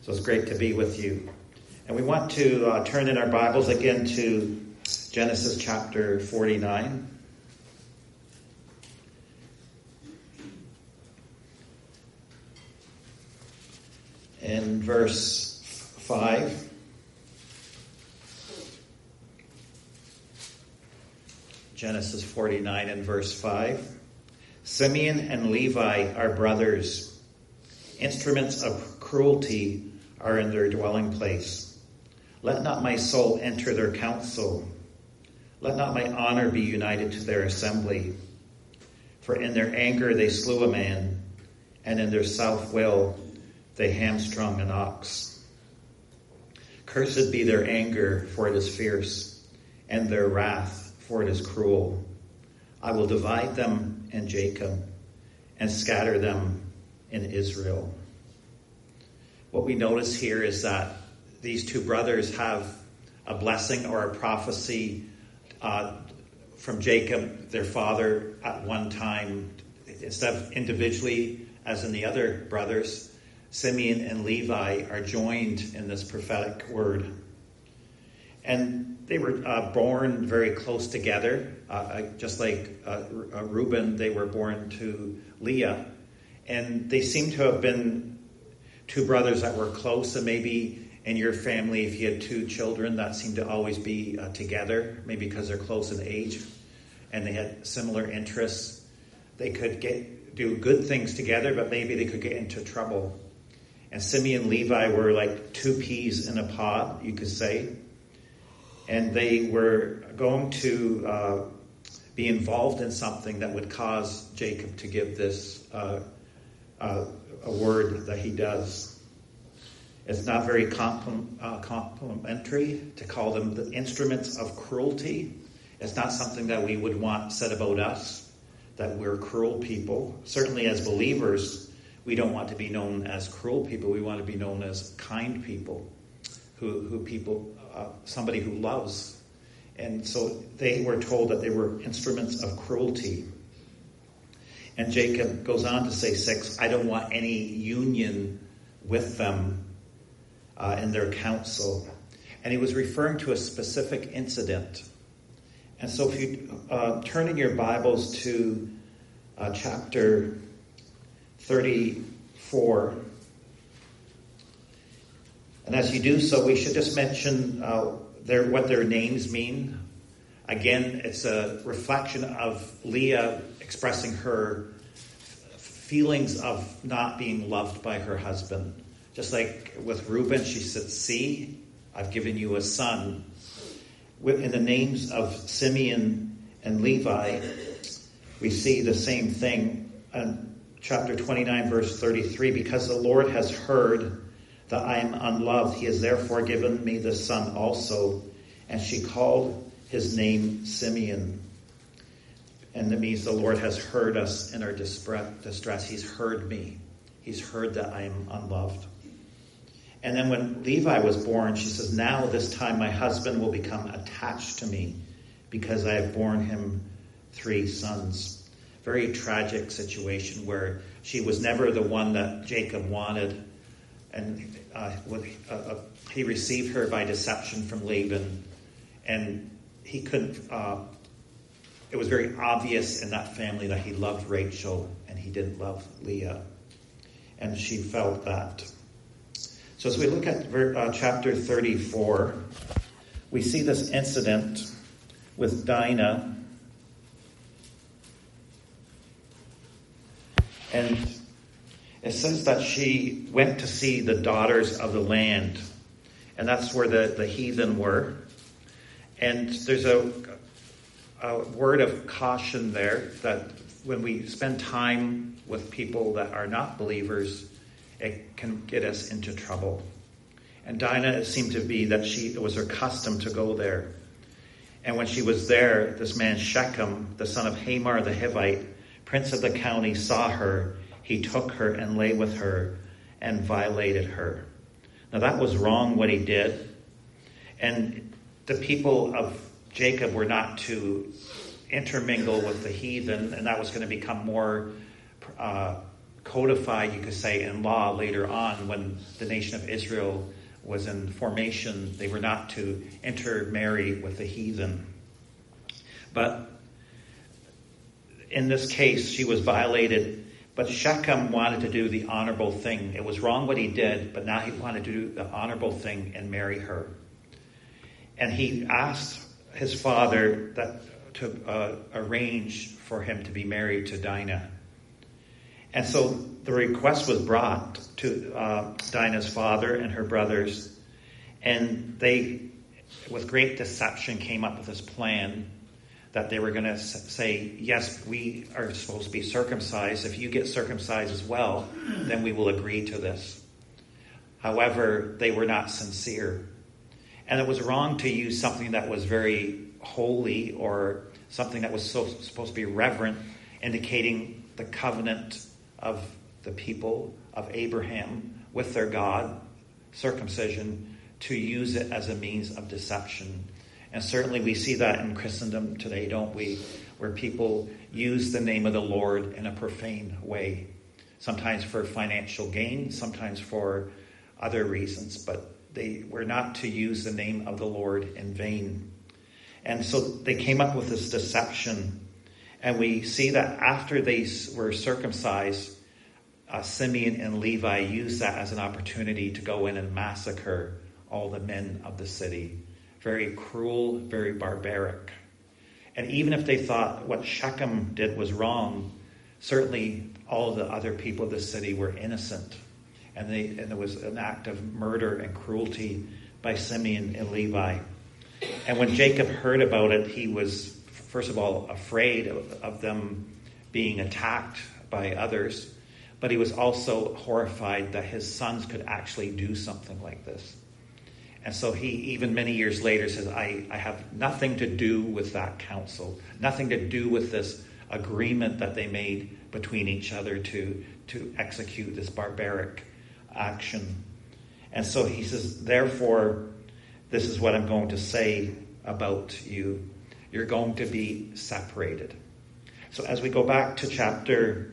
So it's great to be with you. And we want to turn in our Bibles again to Genesis chapter 49. In verse 5. Genesis 49 and verse 5. Simeon and Levi are brothers. Instruments of cruelty are in their dwelling place. Let not my soul enter their council. Let not my honor be united to their assembly. For in their anger they slew a man, and in their self-will they hamstrung an ox. Cursed be their anger, for it is fierce, and their wrath, for it is cruel. I will divide them in Jacob, and scatter them in Israel. What we notice here is that these two brothers have a blessing or a prophecy from Jacob, their father, at one time. Instead of individually, as in the other brothers, Simeon and Levi are joined in this prophetic word. And they were born very close together, just like Reuben, they were born to Leah. And they seem to have been two brothers that were close, and maybe in your family, if you had two children, that seemed to always be together, maybe because they're close in age and they had similar interests. They could do good things together, but maybe they could get into trouble. And Simeon and Levi were like two peas in a pod, you could say. And they were going to be involved in something that would cause Jacob to give this a word that he does. It's not very complimentary to call them the instruments of cruelty. It's not something that we would want said about us, that we're cruel people. Certainly as believers, we don't want to be known as cruel people. We want to be known as kind people, somebody who loves. And so they were told that they were instruments of cruelty. And Jacob goes on to say, 6, I don't want any union with them in their council. And he was referring to a specific incident. And so if you turn in your Bibles to chapter 34, and as you do so, we should just mention what their names mean. Again, it's a reflection of Leah expressing her feelings of not being loved by her husband. Just like with Reuben, she said, see, I've given you a son. In the names of Simeon and Levi, we see the same thing. In chapter 29, verse 33, because the Lord has heard that I am unloved, he has therefore given me the son also. And she called his name Simeon. And that means the Lord has heard us in our distress. He's heard me. He's heard that I am unloved. And then when Levi was born, she says, now this time my husband will become attached to me because I have borne him 3 sons. Very tragic situation where she was never the one that Jacob wanted. And he received her by deception from Laban. And he couldn't... it was very obvious in that family that he loved Rachel and he didn't love Leah. And she felt that. So as we look at chapter 34, we see this incident with Dinah. And it says that she went to see the daughters of the land. And that's where the heathen were. And there's a word of caution there that when we spend time with people that are not believers, it can get us into trouble. And Dinah seemed to be that it was her custom to go there. And when she was there, this man Shechem, the son of Hamor the Hivite, prince of the county, saw her. He took her and lay with her and violated her. Now that was wrong what he did. And the people of Jacob were not to intermingle with the heathen, and that was going to become more codified, you could say, in law later on when the nation of Israel was in formation. They were not to intermarry with the heathen. But in this case, she was violated. But Shechem wanted to do the honorable thing. It was wrong what he did, but now he wanted to do the honorable thing and marry her. And he asked his father to arrange for him to be married to Dinah. And so the request was brought to Dinah's father and her brothers. And they, with great deception, came up with this plan that they were going to say, yes, we are supposed to be circumcised. If you get circumcised as well, then we will agree to this. However, they were not sincere. And it was wrong to use something that was very holy or something that was supposed to be reverent, indicating the covenant of the people of Abraham with their God, circumcision, to use it as a means of deception. And certainly we see that in Christendom today, don't we? Where people use the name of the Lord in a profane way. Sometimes for financial gain, sometimes for other reasons. But they were not to use the name of the Lord in vain. And so they came up with this deception. And we see that after they were circumcised, Simeon and Levi used that as an opportunity to go in and massacre all the men of the city. Very cruel, very barbaric. And even if they thought what Shechem did was wrong, certainly all of the other people of the city were innocent. And there was an act of murder and cruelty by Simeon and Levi. And when Jacob heard about it, he was, first of all, afraid of them being attacked by others. But he was also horrified that his sons could actually do something like this. And so he, even many years later, says, I have nothing to do with that council, nothing to do with this agreement that they made between each other to execute this barbaric action. And so he says, therefore, this is what I'm going to say about you. You're going to be separated. So as we go back to chapter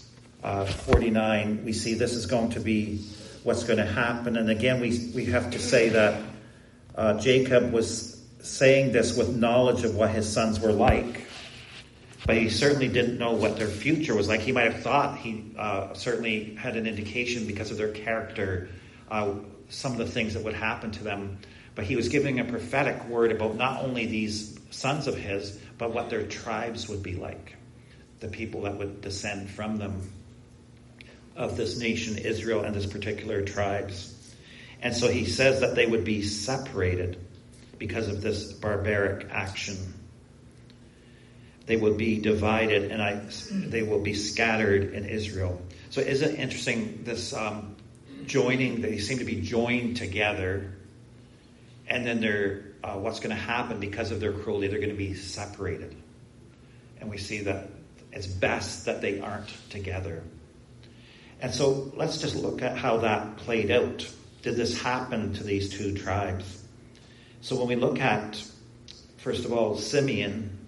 49, we see this is going to be what's going to happen. And again, we have to say that Jacob was saying this with knowledge of what his sons were like. But he certainly didn't know what their future was like. He might have thought he certainly had an indication because of their character, some of the things that would happen to them. But he was giving a prophetic word about not only these sons of his, but what their tribes would be like. The people that would descend from them, of this nation, Israel, and this particular tribes. And so he says that they would be separated because of this barbaric action. They would be divided, and they will be scattered in Israel. So isn't it interesting, this joining, they seem to be joined together, and then they're what's going to happen because of their cruelty, they're going to be separated. And we see that it's best that they aren't together. And so let's just look at how that played out. Did this happen to these two tribes? So when we look at, first of all, Simeon,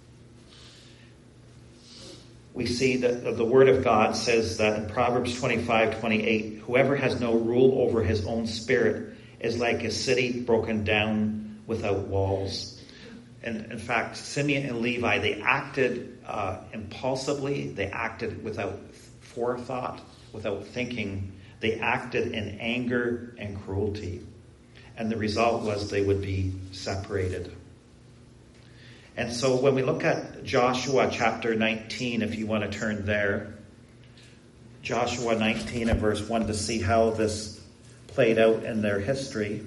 we see that the Word of God says that in Proverbs 25:28, whoever has no rule over his own spirit is like a city broken down without walls. And in fact, Simeon and Levi, they acted impulsively. They acted without forethought, without thinking. They acted in anger and cruelty. And the result was they would be separated. And so when we look at Joshua chapter 19, if you want to turn there, Joshua 19 and verse 1, to see how this played out in their history.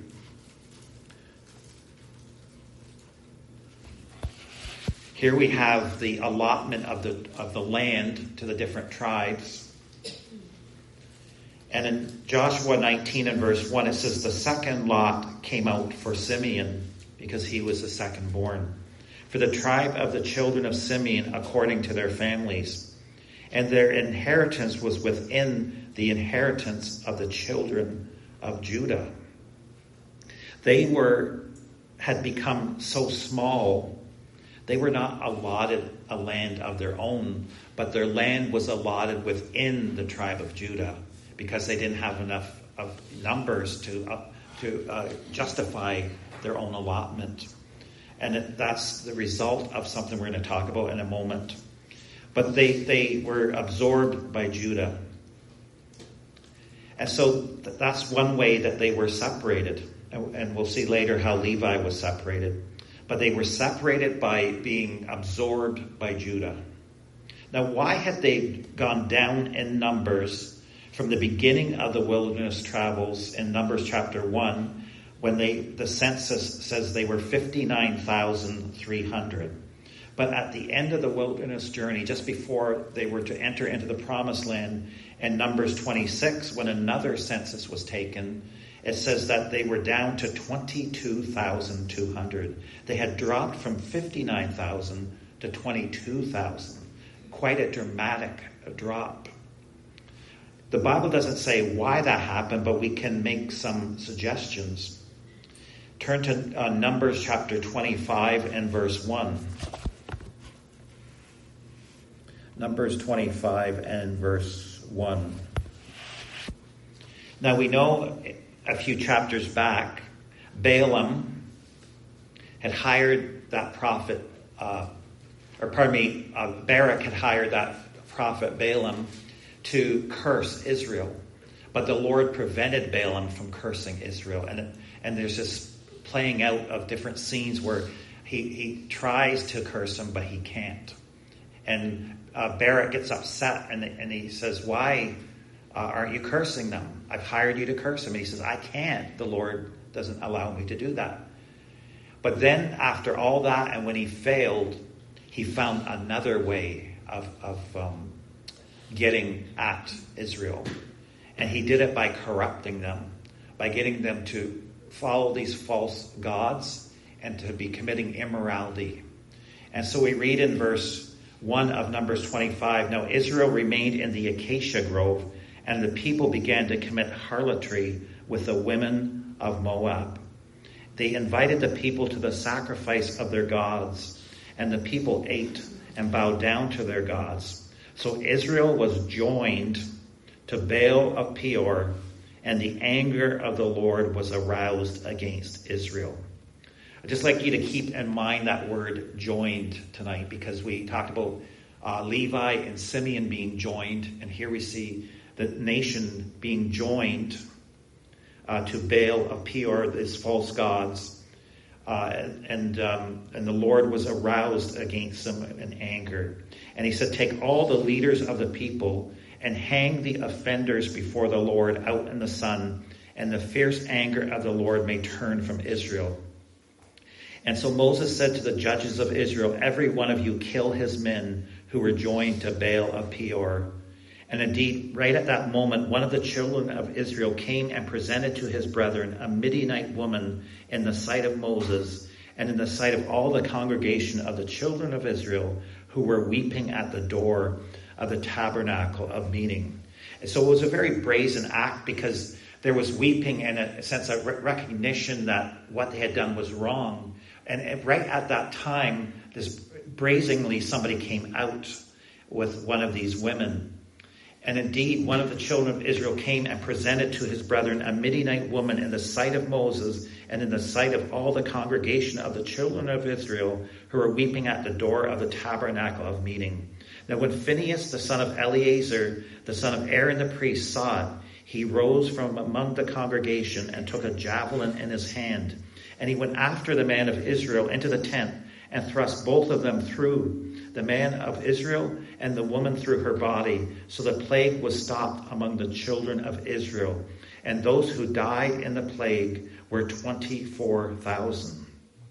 Here we have the allotment of the land to the different tribes. And in Joshua 19 and verse 1, it says, the second lot came out for Simeon, because he was the second born. For the tribe of the children of Simeon, according to their families. And their inheritance was within the inheritance of the children of Judah. They had become so small, they were not allotted a land of their own, but their land was allotted within the tribe of Judah because they didn't have enough of numbers to justify their own allotment. And that's the result of something we're going to talk about in a moment. But they were absorbed by Judah. And so that's one way that they were separated. And we'll see later how Levi was separated. But they were separated by being absorbed by Judah. Now, why had they gone down in numbers from the beginning of the wilderness travels in Numbers chapter 1, when the census says they were 59,300? But at the end of the wilderness journey, just before they were to enter into the promised land, in Numbers 26, when another census was taken, it says that they were down to 22,200. They had dropped from 59,000 to 22,000. Quite a dramatic drop. The Bible doesn't say why that happened, but we can make some suggestions. Turn to Numbers chapter 25 and verse 1. Numbers 25 and verse 1. Now we know a few chapters back, Balaam had hired that prophet, Barak had hired that prophet Balaam to curse Israel. But the Lord prevented Balaam from cursing Israel. And there's this playing out of different scenes where he tries to curse them, but he can't. And Barak gets upset and he says, why aren't you cursing them? I've hired you to curse them. And he says, I can't. The Lord doesn't allow me to do that. But then after all that, and when he failed, he found another way of getting at Israel. And he did it by corrupting them, by getting them to follow these false gods and to be committing immorality. And so we read in verse 1 of Numbers 25, now Israel remained in the acacia grove, and the people began to commit harlotry with the women of Moab. They invited the people to the sacrifice of their gods, and the people ate and bowed down to their gods. So Israel was joined to Baal of Peor, and the anger of the Lord was aroused against Israel. I'd just like you to keep in mind that word joined tonight, because we talked about Levi and Simeon being joined, and here we see the nation being joined to Baal of Peor, these false gods, and the Lord was aroused against them in anger. And he said, take all the leaders of the people and hang the offenders before the Lord out in the sun, and the fierce anger of the Lord may turn from Israel. And so Moses said to the judges of Israel, every one of you kill his men who were joined to Baal of Peor. And indeed, right at that moment, one of the children of Israel came and presented to his brethren a Midianite woman in the sight of Moses and in the sight of all the congregation of the children of Israel who were weeping at the door of the tabernacle of meeting. And so it was a very brazen act, because there was weeping and a sense of recognition that what they had done was wrong. And right at that time, this brazenly somebody came out with one of these women. And indeed, one of the children of Israel came and presented to his brethren a Midianite woman in the sight of Moses and in the sight of all the congregation of the children of Israel who were weeping at the door of the tabernacle of meeting. Now when Phinehas, the son of Eleazar, the son of Aaron the priest, saw it, he rose from among the congregation and took a javelin in his hand. And he went after the man of Israel into the tent and thrust both of them through, the man of Israel and the woman through her body. So the plague was stopped among the children of Israel. And those who died in the plague were 24,000.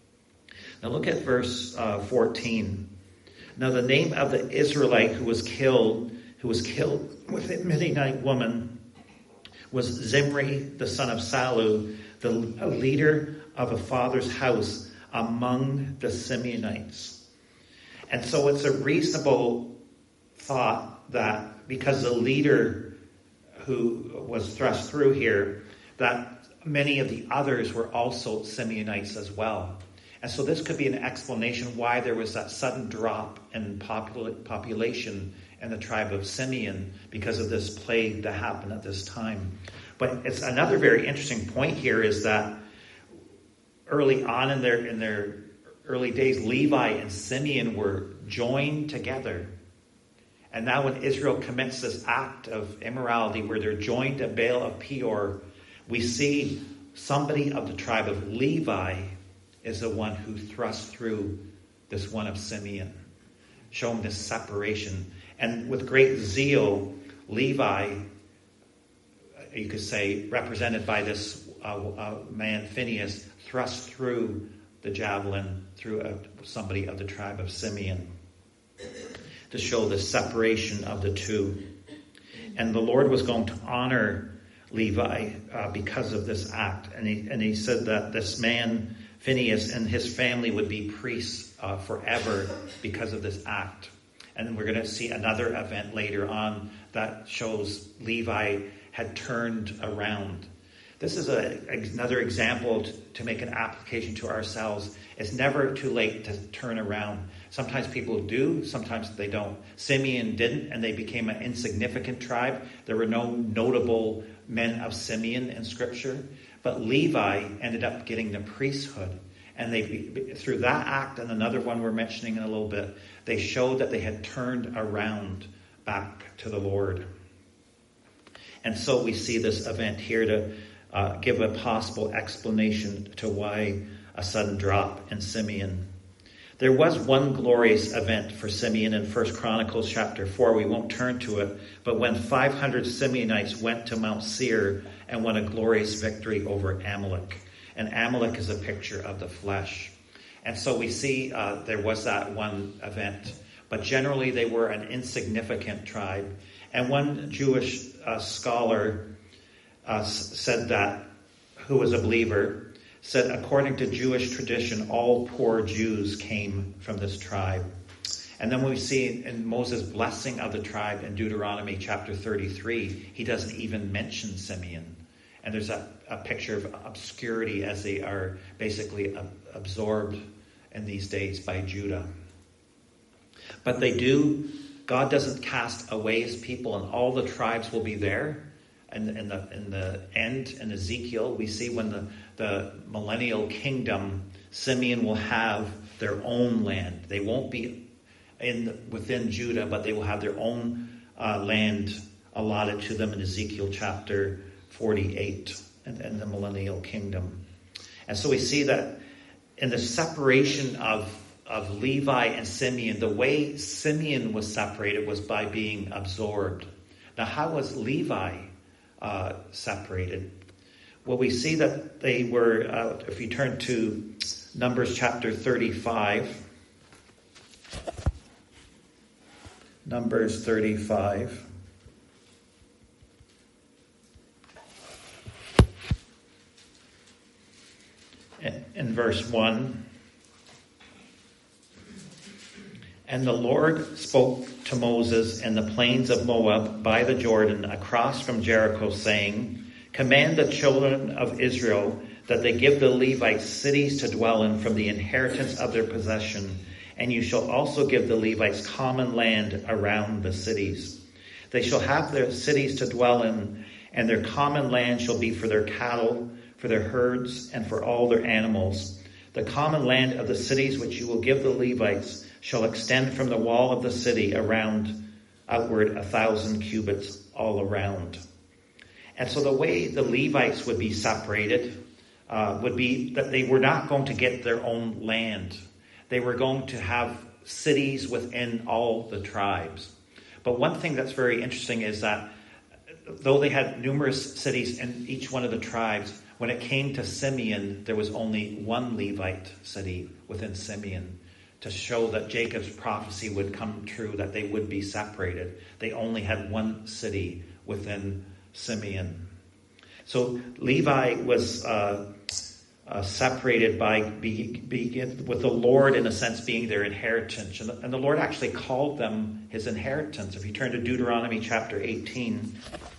Now look at verse 14. Now the name of the Israelite who was killed with the Midianite woman was Zimri, the son of Salu, the leader of a father's house among the Simeonites. And so it's a reasonable thought that because the leader who was thrust through here, that many of the others were also Simeonites as well. And so this could be an explanation why there was that sudden drop in population and the tribe of Simeon because of this plague that happened at this time. But it's another very interesting point here is that early on in their early days, Levi and Simeon were joined together. And now when Israel commits this act of immorality where they're joined to Baal of Peor, we see somebody of the tribe of Levi is the one who thrust through this one of Simeon, showing this separation. And with great zeal, Levi, you could say, represented by this man Phinehas, thrust through the javelin through somebody of the tribe of Simeon to show the separation of the two. And the Lord was going to honor Levi because of this act. And he said that this man, Phinehas, and his family would be priests forever because of this act. And we're going to see another event later on that shows Levi had turned around. This is another example to make an application to ourselves. It's never too late to turn around. Sometimes people do, sometimes they don't. Simeon didn't, and they became an insignificant tribe. There were no notable men of Simeon in Scripture. But Levi ended up getting the priesthood. And they, through that act and another one we're mentioning in a little bit, they showed that they had turned around back to the Lord. And so we see this event here to give a possible explanation to why a sudden drop in Simeon. There was one glorious event for Simeon in 1 Chronicles chapter 4. We won't turn to it. But when 500 Simeonites went to Mount Seir and won a glorious victory over Amalek. And Amalek is a picture of the flesh. And so we see there was that one event. But generally they were an insignificant tribe. And one Jewish scholar said that, who was a believer, said according to Jewish tradition, all poor Jews came from this tribe. And then we see in Moses' blessing of the tribe in Deuteronomy chapter 33, he doesn't even mention Simeon. And there's a picture of obscurity as they are basically absorbed in these days by Judah. But they do, God doesn't cast away his people, and all the tribes will be there. And in the end, in Ezekiel, we see when the millennial kingdom, Simeon will have their own land. They won't be within Judah, but they will have their own land allotted to them in Ezekiel chapter 48 in the millennial kingdom. And so we see that in the separation of Levi and Simeon, the way Simeon was separated was by being absorbed. Now, how was Levi separated? Well, we see that they were, if you turn to Numbers chapter 35, Numbers 35, in verse 1, and the Lord spoke to Moses in the plains of Moab by the Jordan across from Jericho, saying, command the children of Israel that they give the Levites cities to dwell in from the inheritance of their possession, and you shall also give the Levites common land around the cities. They shall have their cities to dwell in, and their common land shall be for their cattle, for their herds, and for all their animals. The common land of the cities which you will give the Levites shall extend from the wall of the city outward 1,000 cubits all around. And so the way the Levites would be separated would be that they were not going to get their own land. They were going to have cities within all the tribes. But one thing that's very interesting is that though they had numerous cities in each one of the tribes, when it came to Simeon, there was only one Levite city within Simeon to show that Jacob's prophecy would come true, that they would be separated. They only had one city within Simeon. So Levi was separated by with the Lord, in a sense, being their inheritance. And the Lord actually called them his inheritance. If you turn to Deuteronomy chapter 18.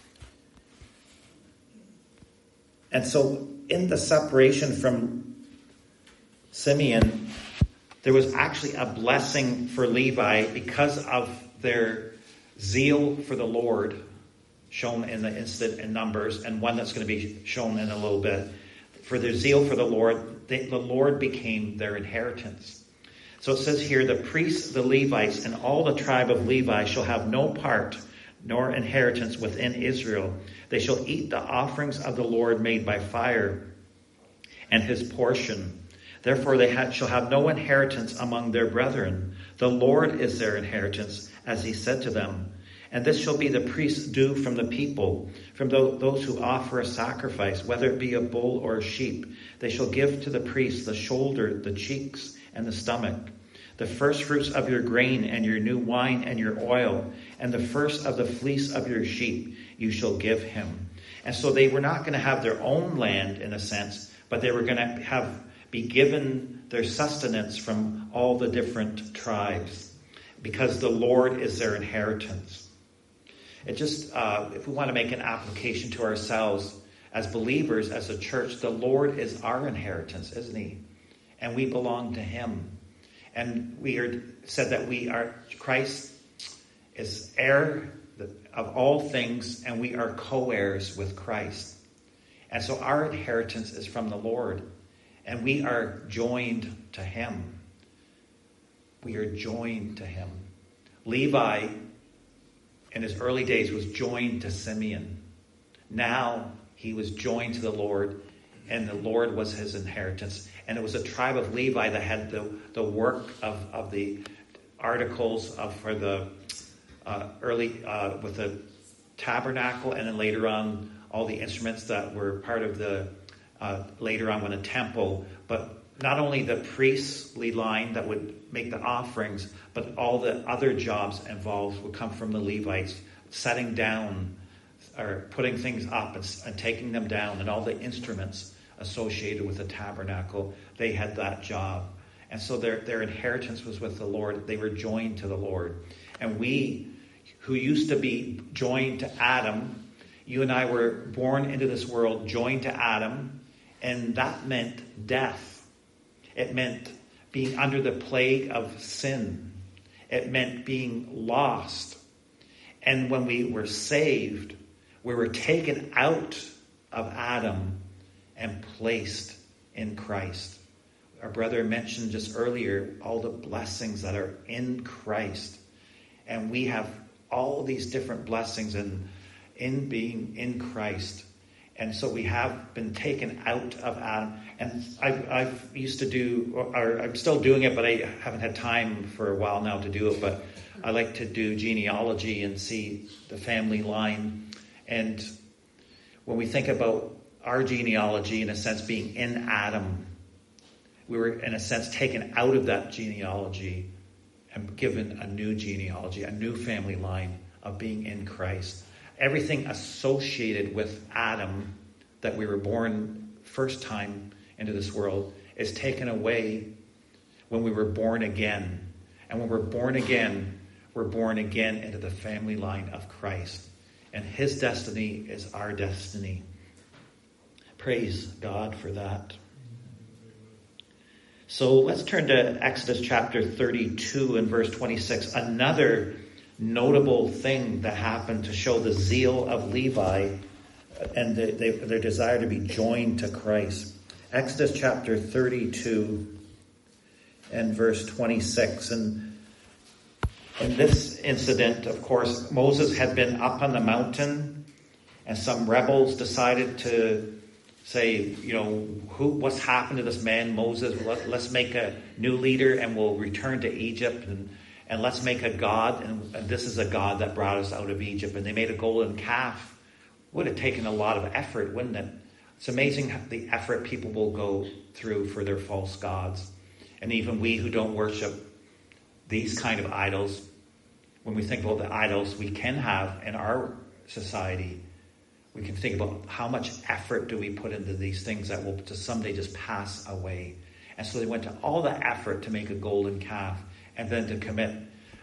And so in the separation from Simeon, there was actually a blessing for Levi because of their zeal for the Lord, shown in the incident in Numbers, and one that's going to be shown in a little bit. For their zeal for the Lord, the Lord became their inheritance. So it says here, the priests, the Levites, and all the tribe of Levi shall have no part nor inheritance within Israel. They shall eat the offerings of the Lord made by fire and his portion. Therefore they shall have no inheritance among their brethren. The Lord is their inheritance, as he said to them. And this shall be the priest's due from the people, from those who offer a sacrifice, whether it be a bull or a sheep. They shall give to the priest the shoulder, the cheeks, and the stomach, the first fruits of your grain and your new wine and your oil, and the first of the fleece of your sheep you shall give him. And so they were not going to have their own land in a sense, but they were going to be given their sustenance from all the different tribes, because the Lord is their inheritance. It just, if we want to make an application to ourselves as believers, as a church, the Lord is our inheritance, isn't he? And we belong to him. And we are said that Christ is heir of all things, and we are co-heirs with Christ. And so our inheritance is from the Lord, and we are joined to him. We are joined to him. Levi, in his early days, was joined to Simeon. Now he was joined to the Lord, and the Lord was his inheritance. And it was a tribe of Levi that had the work of the articles for the early with the tabernacle, and then later on all the instruments that were part of the later on when a temple. But not only the priestly line that would make the offerings, but all the other jobs involved would come from the Levites, setting down or putting things up and taking them down, and all the instruments associated with the tabernacle. They had that job. And so their inheritance was with the Lord. They were joined to the Lord. And we, who used to be joined to Adam, you and I were born into this world joined to Adam, and that meant death. It meant being under the plague of sin. It meant being lost. And when we were saved, we were taken out of Adam and placed in Christ. Our brother mentioned just earlier all the blessings that are in Christ. And we have all these different blessings in being in Christ. And so we have been taken out of Adam. And I've used to do, or I'm still doing it, but I haven't had time for a while now to do it. But I like to do genealogy and see the family line. And when we think about our genealogy, in a sense, being in Adam, we were, in a sense, taken out of that genealogy and given a new genealogy, a new family line of being in Christ. Everything associated with Adam that we were born first time into this world is taken away when we were born again. And when we're born again into the family line of Christ. And his destiny is our destiny. Praise God for that. So let's turn to Exodus chapter 32 and verse 26. Another notable thing that happened to show the zeal of Levi and their desire to be joined to Christ. Exodus chapter 32 and verse 26. And in this incident, of course, Moses had been up on the mountain, and some rebels decided to say, what's happened to this man Moses? Let's make a new leader and we'll return to Egypt and let's make a god. And this is a god that brought us out of Egypt. And they made a golden calf. Would have taken a lot of effort, wouldn't it? It's amazing the effort people will go through for their false gods. And even we who don't worship these kind of idols, when we think about the idols we can have in our society, we can think about how much effort do we put into these things that will just someday just pass away. And so they went to all the effort to make a golden calf and then to commit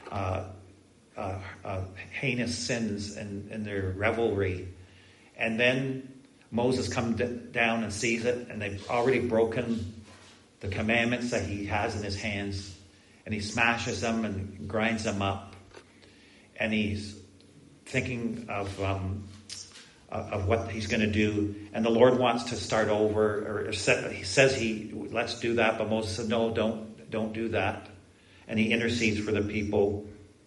heinous sins in their revelry. And then Moses comes down and sees it, and they've already broken the commandments that he has in his hands. And he smashes them and grinds them up. And he's thinking of what he's going to do. And the Lord wants to start over, or he says let's do that. But Moses said, no, don't do that. And he intercedes for the people.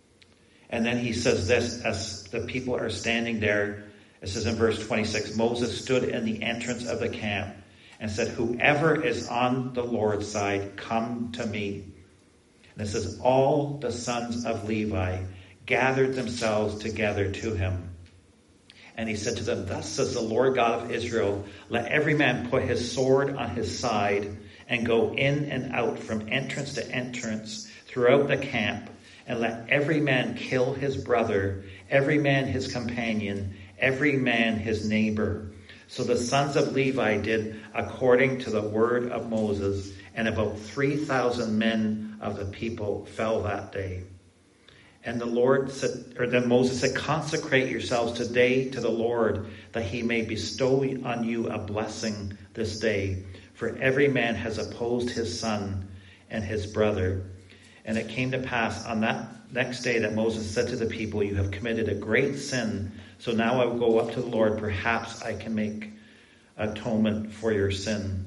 And then he says this, as the people are standing there, it says in verse 26, Moses stood in the entrance of the camp and said, whoever is on the Lord's side, come to me. And it says, all the sons of Levi gathered themselves together to him. And he said to them, thus says the Lord God of Israel, let every man put his sword on his side and go in and out from entrance to entrance throughout the camp, and let every man kill his brother, every man his companion, every man his neighbor. So the sons of Levi did according to the word of Moses, and about 3,000 men of the people fell that day. And the Lord said, or then Moses said, consecrate yourselves today to the Lord, that he may bestow on you a blessing this day. For every man has opposed his son and his brother. And it came to pass on that next day that Moses said to the people, you have committed a great sin. So now I will go up to the Lord. Perhaps I can make atonement for your sin.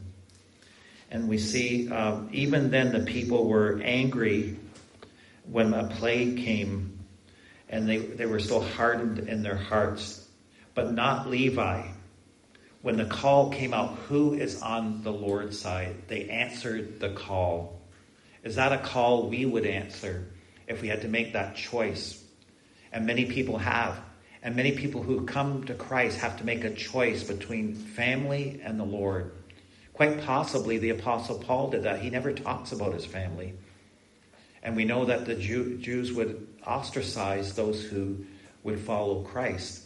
And we see even then the people were angry when a plague came, and they were still hardened in their hearts. But not Levi. When the call came out, who is on the Lord's side? They answered the call. Is that a call we would answer if we had to make that choice? And many people have. And many people who come to Christ have to make a choice between family and the Lord. Quite possibly the Apostle Paul did that. He never talks about his family. And we know that the Jews would ostracize those who would follow Christ.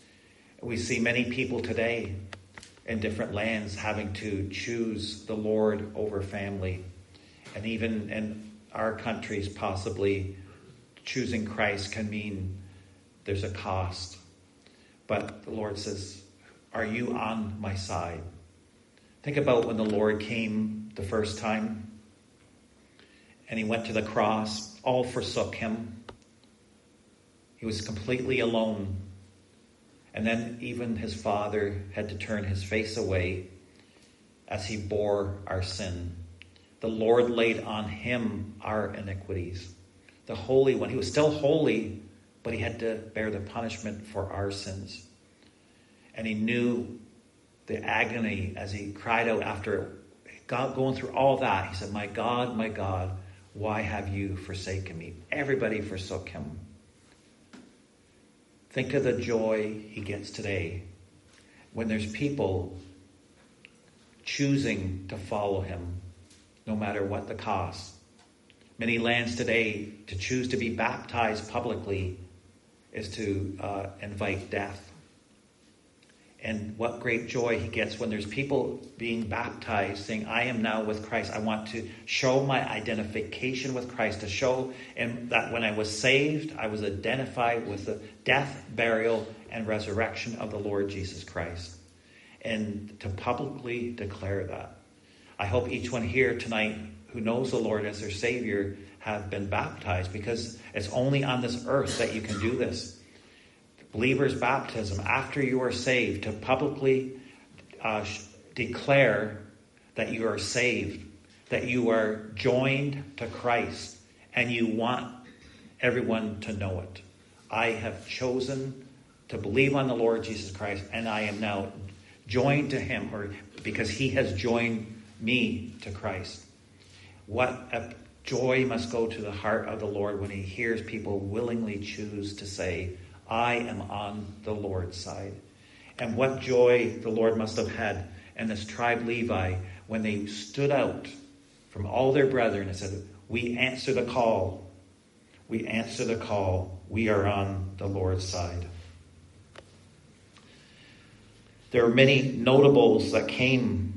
We see many people today in different lands having to choose the Lord over family. And even in our countries, possibly choosing Christ can mean there's a cost. But the Lord says, are you on my side? Think about when the Lord came the first time and he went to the cross. All forsook him. He was completely alone. And then even his Father had to turn his face away as he bore our sin. The Lord laid on him our iniquities. The Holy One, he was still holy, but he had to bear the punishment for our sins. And he knew the agony as he cried out after God going through all that. He said, my God, why have you forsaken me? Everybody forsook him. Think of the joy he gets today when there's people choosing to follow him, no matter what the cost. Many lands today, to choose to be baptized publicly is to invite death. And what great joy he gets when there's people being baptized saying, I am now with Christ. I want to show my identification with Christ, to show that when I was saved, I was identified with the death, burial, and resurrection of the Lord Jesus Christ. And to publicly declare that. I hope each one here tonight who knows the Lord as their Savior have been baptized, because it's only on this earth that you can do this. Believer's baptism, after you are saved, to publicly declare that you are saved, that you are joined to Christ, and you want everyone to know it. I have chosen to believe on the Lord Jesus Christ, and I am now joined to him, or because he has joined me to Christ. What a joy must go to the heart of the Lord when he hears people willingly choose to say, I am on the Lord's side. And what joy the Lord must have had in this tribe Levi when they stood out from all their brethren and said, we answer the call. We answer the call. We are on the Lord's side. There are many notables that came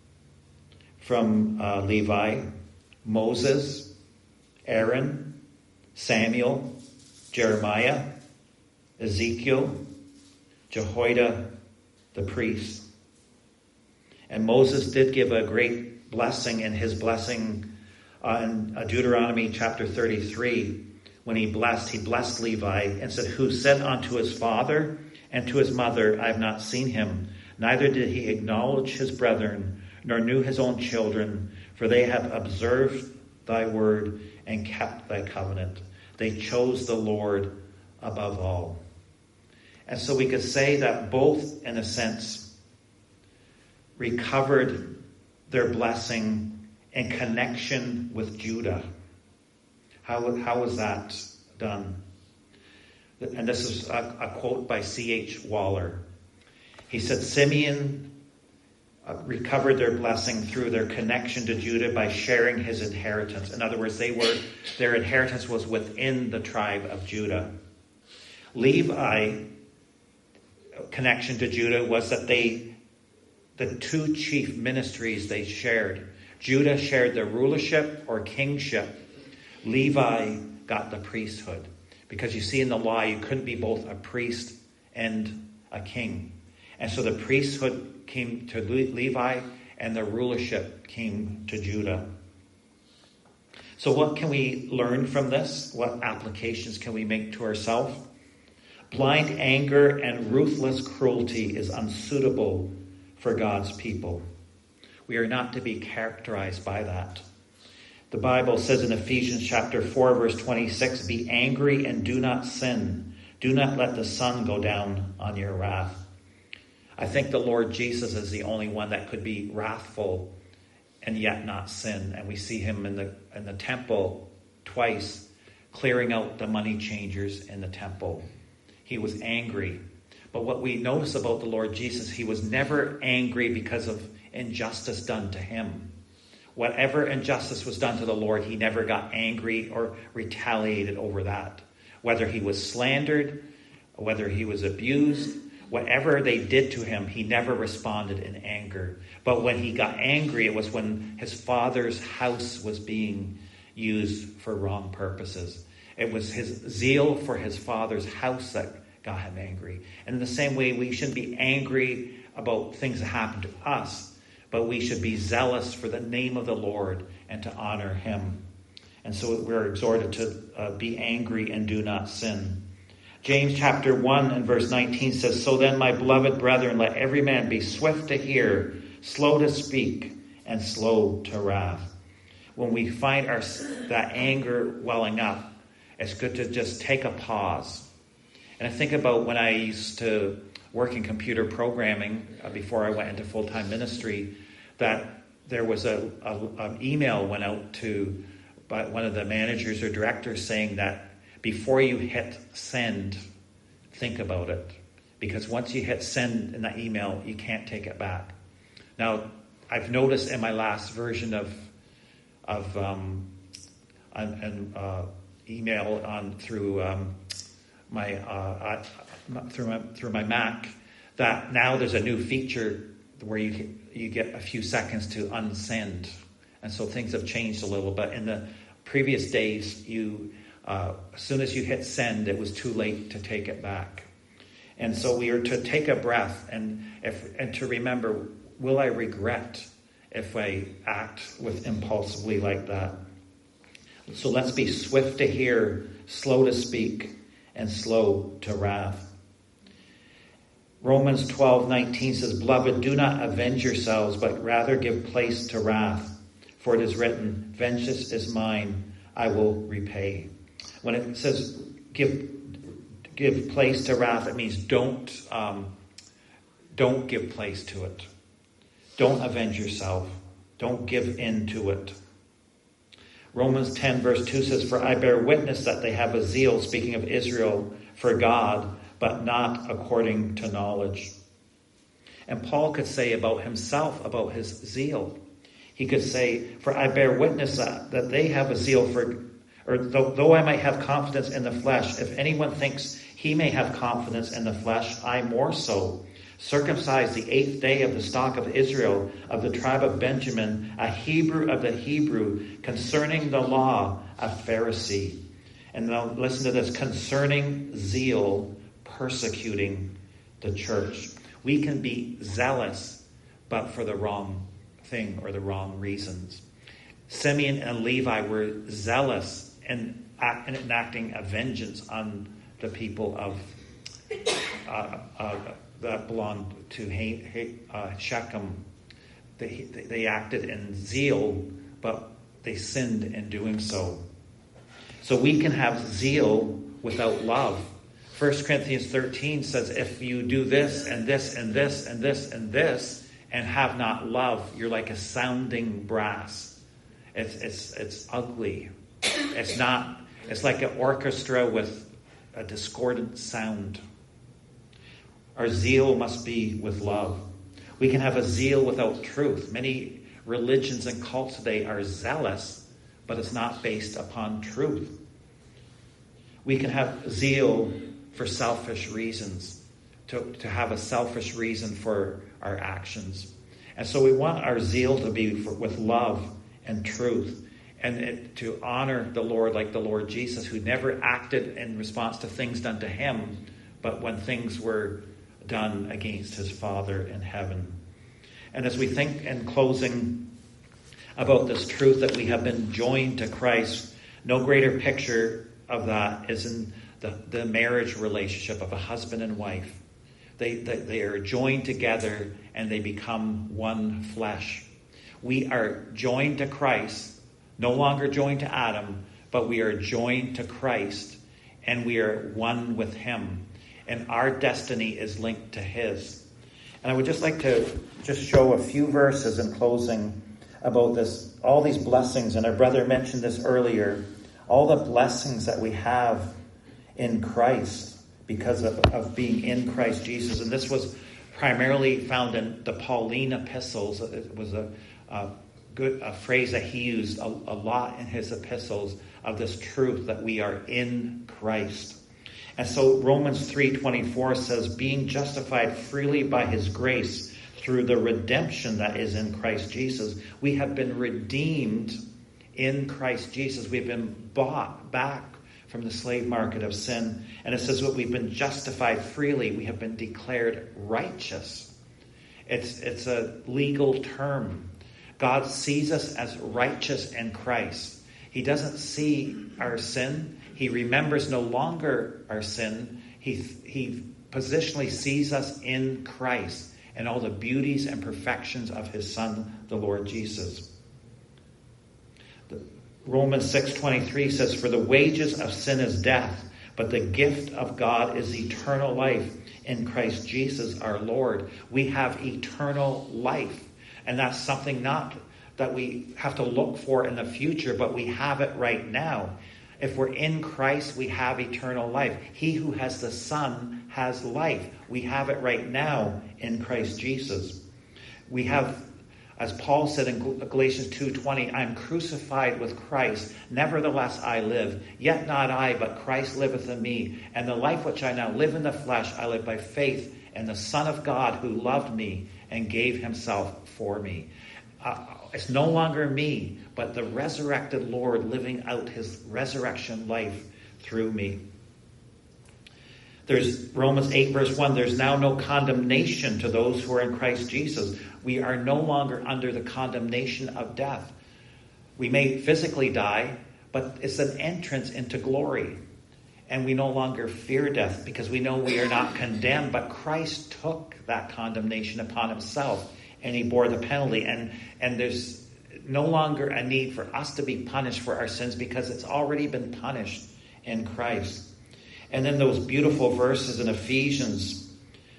from Levi: Moses, Aaron, Samuel, Jeremiah, Ezekiel, Jehoiada, the priest. And Moses did give a great blessing in his blessing in Deuteronomy chapter 33, when he blessed Levi and said, who said unto his father and to his mother, I have not seen him. Neither did he acknowledge his brethren, nor knew his own children, for they have observed thy word and kept thy covenant. They chose the Lord above all. And so we could say that both, in a sense, recovered their blessing in connection with Judah. How was that done? And this is a quote by C.H. Waller. He said, Simeon recovered their blessing through their connection to Judah by sharing his inheritance. In other words, their inheritance was within the tribe of Judah. Levi connection to Judah was that the two chief ministries they shared. Judah shared the rulership or kingship. Levi got the priesthood. Because you see in the law, you couldn't be both a priest and a king. And so the priesthood came to Levi and the rulership came to Judah. So what can we learn from this? What applications can we make to ourselves? Blind anger and ruthless cruelty is unsuitable for God's people. We are not to be characterized by that. The Bible says in Ephesians chapter 4, verse 26, be angry and do not sin. Do not let the sun go down on your wrath. I think the Lord Jesus is the only one that could be wrathful and yet not sin. And we see him in the temple twice, clearing out the money changers in the temple. He was angry. But what we notice about the Lord Jesus, he was never angry because of injustice done to him. Whatever injustice was done to the Lord, he never got angry or retaliated over that. Whether he was slandered, whether he was abused, whatever they did to him, he never responded in anger. But when he got angry, it was when his father's house was being used for wrong purposes. It was his zeal for his father's house that got him angry. And in the same way, we shouldn't be angry about things that happen to us, but we should be zealous for the name of the Lord and to honor him. And so we're exhorted to be angry and do not sin. James chapter 1 and verse 19 says, so then, my beloved brethren, let every man be swift to hear, slow to speak, and slow to wrath. When we find that anger welling up, it's good to just take a pause. And I think about when I used to work in computer programming before I went into full-time ministry, that there was an email went out to by one of the managers or directors saying that before you hit send, think about it. Because once you hit send in that email, you can't take it back. Now, I've noticed in my last version of email through my Mac, that now there's a new feature where you get a few seconds to unsend, and so things have changed a little. But in the previous days, as soon as you hit send, it was too late to take it back. And so we are to take a breath and to remember: will I regret if I act impulsively like that? So let's be swift to hear, slow to speak, and slow to wrath. Romans 12:19 says, beloved, do not avenge yourselves, but rather give place to wrath. For it is written, vengeance is mine, I will repay. When it says give place to wrath, it means don't give place to it. Don't avenge yourself. Don't give in to it. Romans 10 verse 2 says, for I bear witness that they have a zeal, speaking of Israel, for God, but not according to knowledge. And Paul could say about himself, about his zeal. He could say, for I bear witness that they have a zeal for, or though I might have confidence in the flesh, if anyone thinks he may have confidence in the flesh, I more so. Circumcised the 8th day of the stock of Israel, of the tribe of Benjamin, a Hebrew of the Hebrew, concerning the law, a Pharisee. And now listen to this: concerning zeal, persecuting the church. We can be zealous, but for the wrong thing or the wrong reasons. Simeon and Levi were zealous, and enacting a vengeance on the people of that belonged to Shechem. They acted in zeal, but they sinned in doing so. So we can have zeal without love. 1 Corinthians 13 says, if you do this and this and this and this and this and have not love, you're like a sounding brass. It's ugly. It's like an orchestra with a discordant sound. Our zeal must be with love. We can have a zeal without truth. Many religions and cults today are zealous, but it's not based upon truth. We can have zeal for selfish reasons, to have a selfish reason for our actions. And so we want our zeal to be with love and truth, and to honor the Lord like the Lord Jesus, who never acted in response to things done to him, but when things were done against his Father in heaven. And as we think in closing about this truth that we have been joined to Christ, no greater picture of that is in the marriage relationship of a husband and wife. They are joined together and they become one flesh. We are joined to Christ, no longer joined to Adam, but we are joined to Christ and we are one with him. And our destiny is linked to his. And I would just like to just show a few verses in closing about this, all these blessings. And our brother mentioned this earlier, all the blessings that we have in Christ because of being in Christ Jesus. And this was primarily found in the Pauline epistles. It was a phrase that he used a lot in his epistles, of this truth that we are in Christ. And so Romans 3:24 says, being justified freely by his grace through the redemption that is in Christ Jesus. We have been redeemed in Christ Jesus. We've been bought back from the slave market of sin. And it says that we've been justified freely. We have been declared righteous. It's a legal term. God sees us as righteous in Christ. He doesn't see our sin. He remembers no longer our sin. He positionally sees us in Christ and all the beauties and perfections of his Son, the Lord Jesus. Romans 6:23 says, for the wages of sin is death, but the gift of God is eternal life in Christ Jesus our Lord. We have eternal life. And that's something not that we have to look for in the future, but we have it right now. If we're in Christ, we have eternal life. He who has the Son has life. We have it right now in Christ Jesus. We have, as Paul said in Galatians 2:20, I am crucified with Christ. Nevertheless I live. Yet not I, but Christ liveth in me. And the life which I now live in the flesh, I live by faith in the Son of God who loved me and gave himself for me. It's no longer me, but the resurrected Lord living out his resurrection life through me. There's Romans 8 verse 1. There's now no condemnation to those who are in Christ Jesus. We are no longer under the condemnation of death. We may physically die, but it's an entrance into glory. And we no longer fear death because we know we are not condemned, but Christ took that condemnation upon himself and he bore the penalty. And there's no longer a need for us to be punished for our sins because it's already been punished in Christ. And then those beautiful verses in Ephesians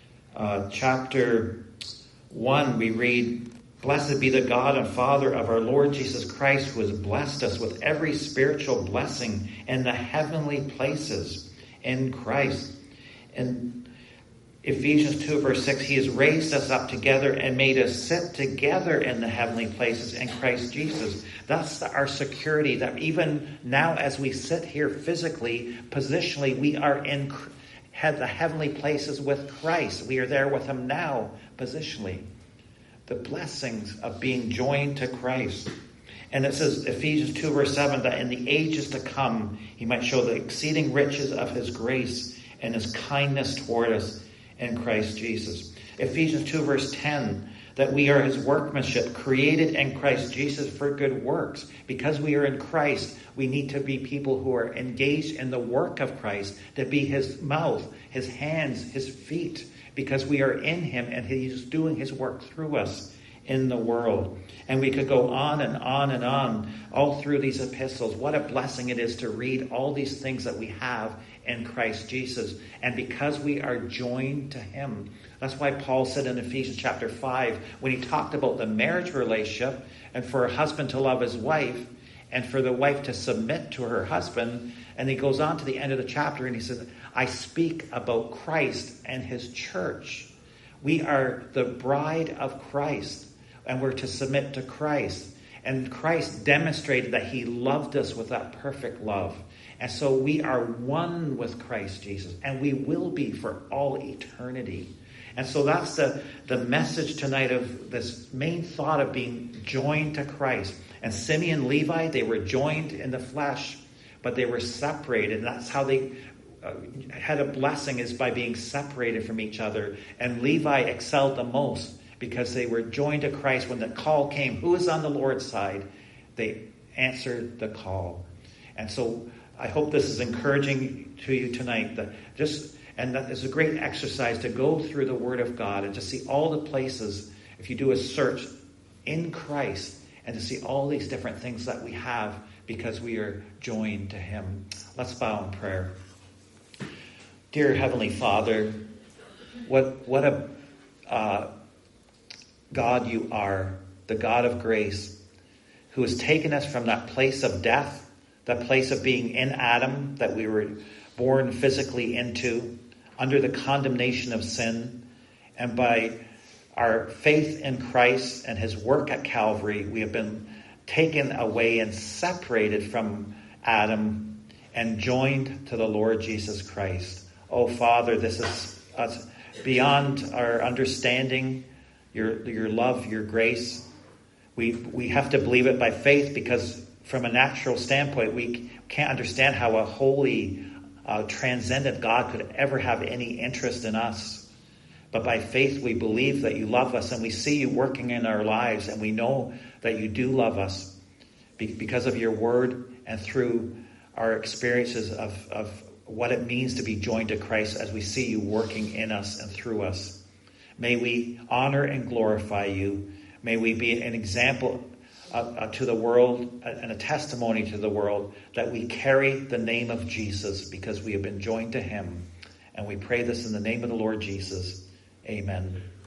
chapter 1, we read, blessed be the God and Father of our Lord Jesus Christ, who has blessed us with every spiritual blessing in the heavenly places in Christ. In Ephesians 2 verse 6, he has raised us up together and made us sit together in the heavenly places in Christ Jesus. That's our security, that even now as we sit here physically, positionally, we are in the heavenly places with Christ. We are there with him now, positionally. The blessings of being joined to Christ. And it says, Ephesians 2 verse 7, that in the ages to come, he might show the exceeding riches of his grace and his kindness toward us in Christ Jesus. Ephesians 2 verse 10, that we are his workmanship, created in Christ Jesus for good works. Because we are in Christ, we need to be people who are engaged in the work of Christ, to be his mouth, his hands, his feet, because we are in him and he's doing his work through us in the world. And we could go on and on and on all through these epistles. What a blessing it is to read all these things that we have in Christ Jesus. And because we are joined to him. That's why Paul said in Ephesians chapter 5, when he talked about the marriage relationship, and for a husband to love his wife, and for the wife to submit to her husband, and he goes on to the end of the chapter and he says, I speak about Christ and his church. We are the bride of Christ, and we're to submit to Christ. And Christ demonstrated that he loved us with that perfect love. And so we are one with Christ Jesus, and we will be for all eternity. And so that's the message tonight of this main thought of being joined to Christ. And Simeon and Levi, they were joined in the flesh, but they were separated. And that's how they had a blessing, is by being separated from each other. And Levi excelled the most because they were joined to Christ. When the call came, who is on the Lord's side? They answered the call. And so I hope this is encouraging to you tonight. And that is a great exercise to go through the Word of God and to see all the places, if you do a search in Christ, and to see all these different things that we have because we are joined to him. Let's bow in prayer. Dear Heavenly Father, what a God you are, the God of grace, who has taken us from that place of death, that place of being in Adam that we were born physically into, under the condemnation of sin. And by our faith in Christ and his work at Calvary, we have been taken away and separated from Adam and joined to the Lord Jesus Christ. Oh, Father, this is beyond our understanding, your love, your grace. We have to believe it by faith, because from a natural standpoint, we can't understand how a holy, transcendent God could ever have any interest in us. But by faith, we believe that you love us, and we see you working in our lives, and we know that you do love us because of your word and through our experiences of what it means to be joined to Christ as we see you working in us and through us. May we honor and glorify you. May we be an example to the world and a testimony to the world that we carry the name of Jesus because we have been joined to him. And we pray this in the name of the Lord Jesus. Amen.